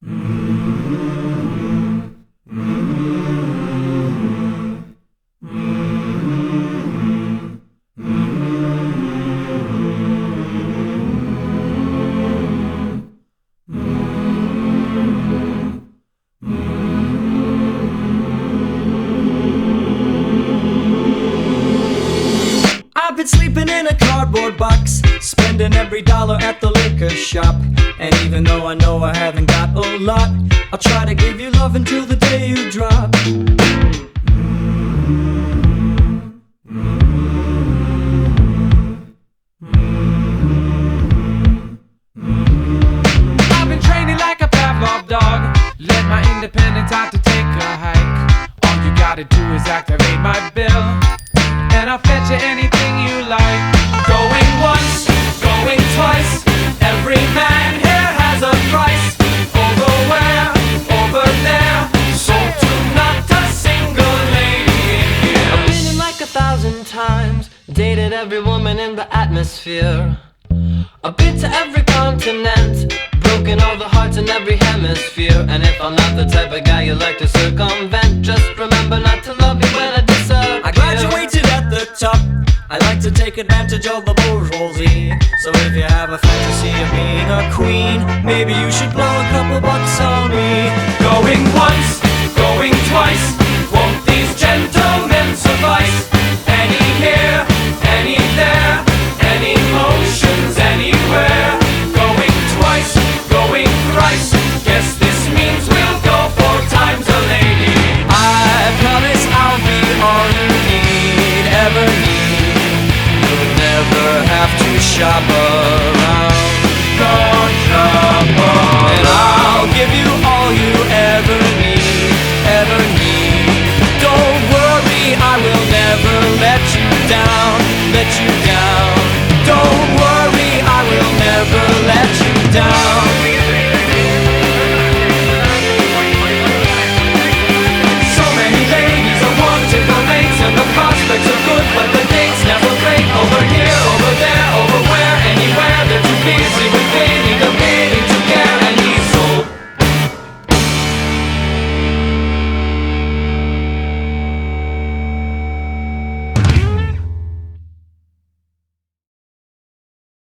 I've been sleeping in a cardboard box, spending every dollar at the liquor shop. And even though I know I haven't got a lot, I'll try to give you love until the day you drop. I've been training like a Pavlov dog, let my independence out to take a hike. All you gotta do is activate my bill, and I'll fetch you anything you like. Going once, going twice, every man here has a price. Over where, over there, sold to not a single lady in here. I've been in like 1,000 times, dated every woman in the atmosphere. I've been to every continent, broken all the hearts in every hemisphere. And if I'm not the type of guy you like to circumvent, just remember not to love me when I deserve. I graduated at the top, I like to take advantage of the bourgeoisie. So if you have a fantasy of being a queen, maybe you should blow a couple bucks on me. Going once,